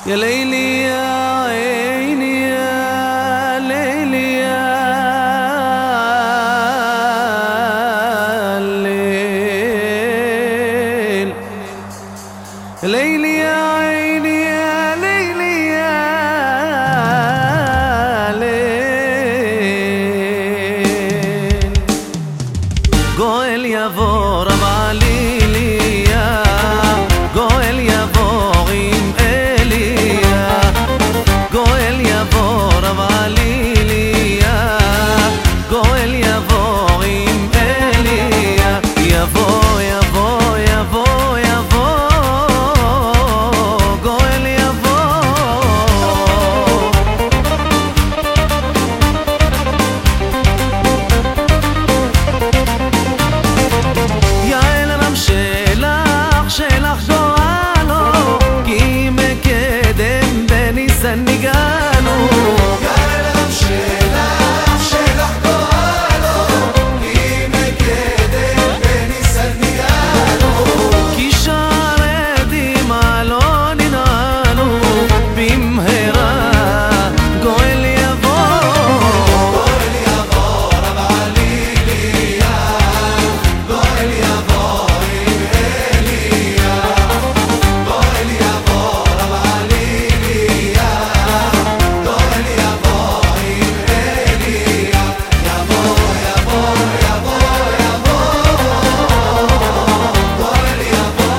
يا ليلي يا عيني يا ليلي يا الليل، يا ليلي يا عيني يا ليلي يا ليل. גואל יבוא רב עליליה, גואל יבוא עם אליה, גואל יבוא רב עליליה, גואל יבוא עם אליה. יבוא יבוא יבוא יבוא, גואל יבוא. יעל רם שלך גורלו, כי מקדם בניסן ניגענו. יעל רם שלך גורלו, כי מקדם בניסן ניגענו. כי שערדים לא ננענו, במהרה גואל יבוא. גואל יבוא רב עליליה, גואל יבוא עם אליה, גואל יבוא רב עליליה, גואל יבוא עם אליה. יבוא יבוא יבוא יבוא, גואל יבוא.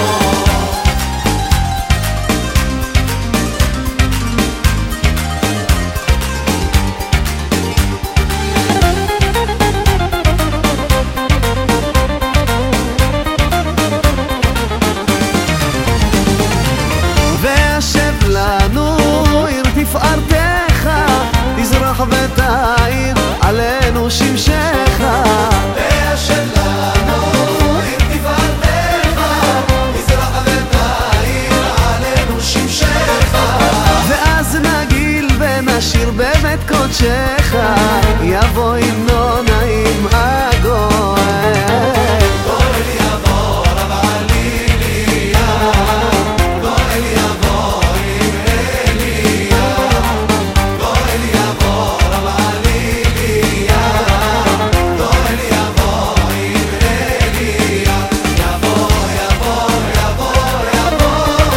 והשב לנו עיר תפארתך, תזרח ותאיר עלינו שמשך. והשב לנו עיר תפארתך, תזרח ותאיר עלינו שמשך. ואז נגיל ונשיר בבית קודשך, יבוא המנון נעים הגואל. גואל יבוא רב עליליה, גואל יבוא עם אליה, גואל יבוא רב עליליה, גואל יבוא עם אליה. יבוא יבוא יבוא יבוא,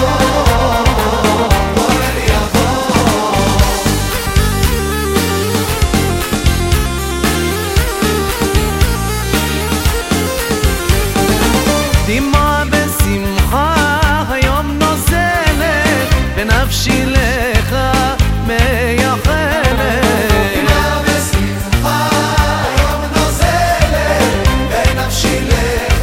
גואל יבוא. דמעה בשמחה היום נוזלת, בנפשי לך מייחלת. דמעה בשמחה היום נוזלת, בנפשי לך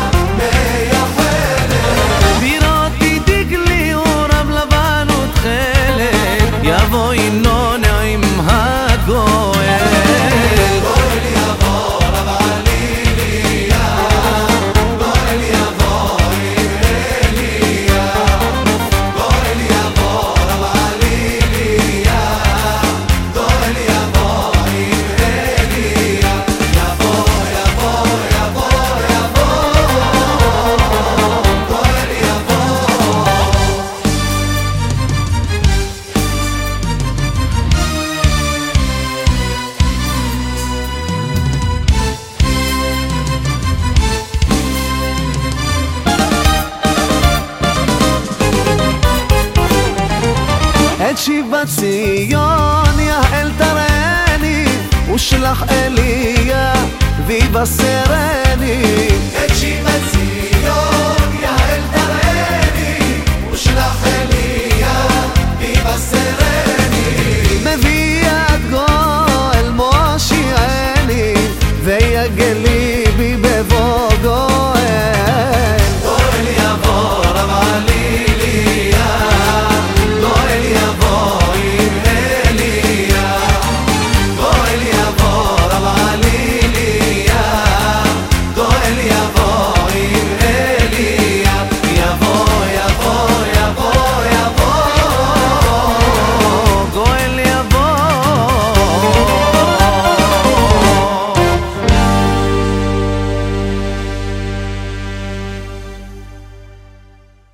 מייחלת. בירותי דגלי ורב לבן ותכלת, יבוא המנון עם הגואל. גואל יבוא רב עליליה, גואל יבוא עם אליה, גואל יבוא רב עליליה, גואל יבוא עם אליה. יבוא יבוא יבוא יבוא, גואל יבוא. את שיבת ציון יעל תרני, ושלח אליה ויבשרני.